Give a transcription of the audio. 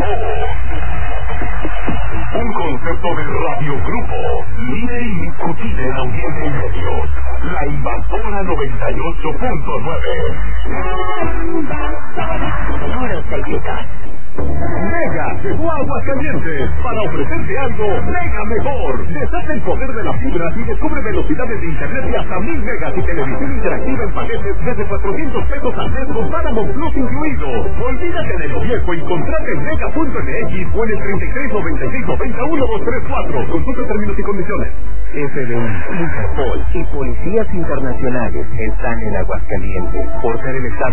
Un concepto de radiogrupo, líder indiscutible en audiencia y medios. La Invasora 98.9. Puros éxitos. Mega llegó a Aguascalientes para ofrecerte algo mega mejor. Deshace el poder de las fibras y descubre velocidades de internet de hasta 1000 megas y televisión interactiva en paquetes desde 400 pesos al mes con Paramount Plus incluido. Olvídate de lo viejo y contrate en mega.mx o en el 3396901234. Consulta términos y condiciones. FBI, Interpol y policías internacionales están en Aguascalientes por ser el estado